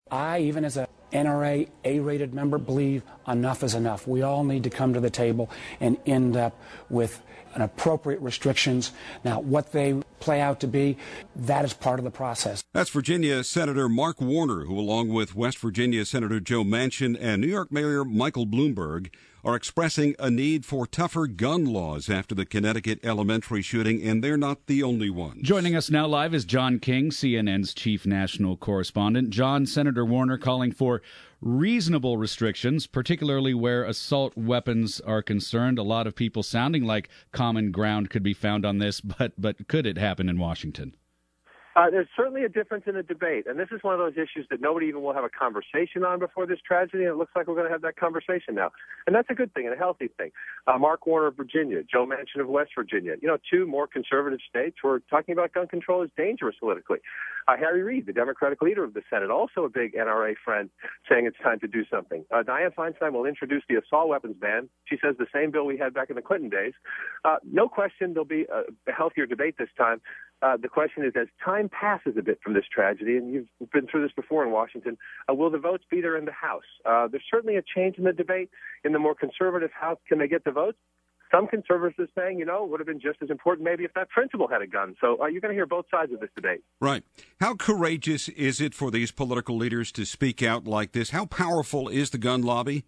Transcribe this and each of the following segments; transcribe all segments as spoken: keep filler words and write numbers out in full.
I, even as a N R A A-rated member, believe enough is enough. We all need to come to the table and end up with an appropriate restrictions. Now, what they play out to be, that is part of the process. That's Virginia Senator Mark Warner, who, along with West Virginia Senator Joe Manchin and New York Mayor Michael Bloomberg, are expressing a need for tougher gun laws after the Connecticut elementary shooting, and they're not the only ones. Joining us now live is John King, C N N's chief national correspondent. John, Senator Warner calling for reasonable restrictions, particularly where assault weapons are concerned. A lot of people sounding like common ground could be found on this, but but could it happen in Washington? Uh, there's certainly a difference in the debate, and this is one of those issues that nobody even will have a conversation on before this tragedy, and it looks like we're going to have that conversation now. And that's a good thing and a healthy thing. Uh, Mark Warner of Virginia, Joe Manchin of West Virginia, you know, two more conservative states where talking about gun control is dangerous politically. Uh, Harry Reid, the Democratic leader of the Senate, also a big N R A friend, saying it's time to do something. Uh, Dianne Feinstein will introduce the assault weapons ban. She says the same bill we had back in the Clinton days. Uh, no question there'll be a healthier debate this time. Uh, the question is, as time passes a bit from this tragedy, and you've been through this before in Washington, uh, will the votes be there in the House? Uh, there's certainly a change in the debate. In the more conservative House, can they get the votes? Some conservatives are saying, you know, it would have been just as important maybe if that principal had a gun. So uh, you're going to hear both sides of this debate. Right. How courageous is it for these political leaders to speak out like this? How powerful is the gun lobby?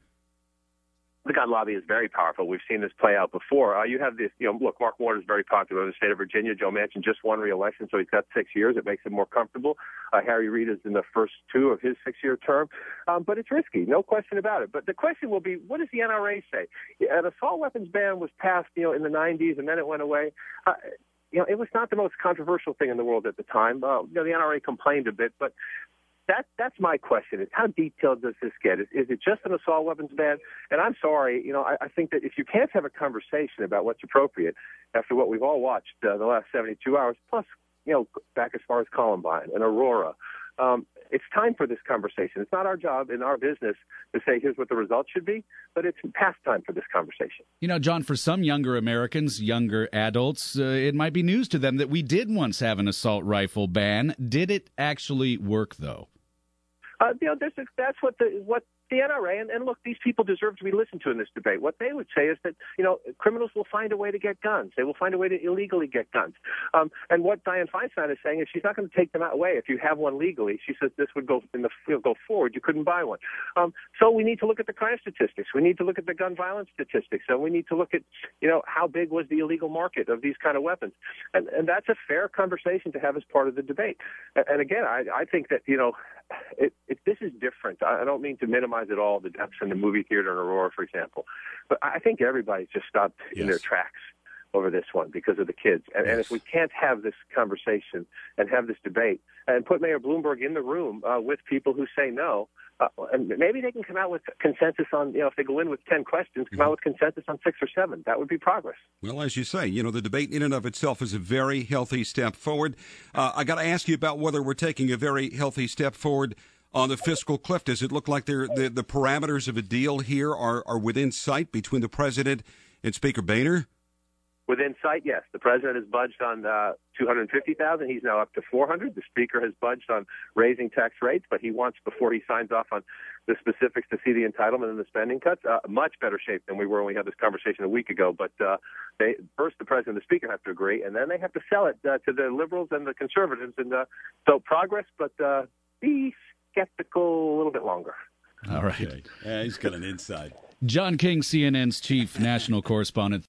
The gun lobby is very powerful. We've seen this play out before. Uh, you have this, you know, look, Mark Warner is very popular in the state of Virginia. Joe Manchin just won re-election, so he's got six years. It makes him more comfortable. Uh, Harry Reid is in the first two of his six-year term. Um, but it's risky, no question about it. But the question will be, what does the N R A say? An assault weapons ban was passed, you know, in the nineties, and then it went away. Uh, you know, it was not the most controversial thing in the world at the time. Uh, you know, the N R A complained a bit, but That, that's my question, is how detailed does this get? Is, is it just an assault weapons ban? And I'm sorry, you know, I, I think that if you can't have a conversation about what's appropriate after what we've all watched uh, the last seventy-two hours, plus, you know, back as far as Columbine and Aurora, um, it's time for this conversation. It's not our job in our business to say here's what the results should be, but it's past time for this conversation. You know, John, for some younger Americans, younger adults, uh, it might be news to them that we did once have an assault rifle ban. Did it actually work, though? Uh, you know, this is, that's what the what the N R A, and, and look, these people deserve to be listened to in this debate. What they would say is that, you know, criminals will find a way to get guns. They will find a way to illegally get guns. Um, and what Dianne Feinstein is saying is she's not going to take them away if you have one legally. She says this would go in the you know, go forward. You couldn't buy one. Um, so we need to look at the crime statistics. We need to look at the gun violence statistics. And we need to look at, you know, how big was the illegal market of these kind of weapons. And, and that's a fair conversation to have as part of the debate. And, and again, I, I think that, you know, it, it, this is different. I don't mean to minimize at all the deaths in the movie theater in Aurora, for example. But I think everybody's just stopped yes. in their tracks over this one because of the kids. And, yes. and if we can't have this conversation and have this debate and put Mayor Bloomberg in the room uh, with people who say no, uh, and maybe they can come out with consensus on, you know, if they go in with ten questions, come mm-hmm. out with consensus on six or seven. That would be progress. Well, as you say, you know, the debate in and of itself is a very healthy step forward. Uh, I got to ask you about whether we're taking a very healthy step forward on the fiscal cliff. Does it look like the, the parameters of a deal here are, are within sight between the president and Speaker Boehner? Within sight, yes. The president has budged on uh, two hundred fifty thousand dollars. He's now up to four hundred thousand dollars. The speaker has budged on raising tax rates, but he wants, before he signs off on the specifics, to see the entitlement and the spending cuts. Uh, much better shape than we were when we had this conversation a week ago. But uh, they, first, the president and the speaker have to agree, and then they have to sell it uh, to the liberals and the conservatives. And uh, so progress, but uh, be skeptical a little bit longer. All right. Okay. Yeah, he's got an inside. John King, C N N's chief national correspondent.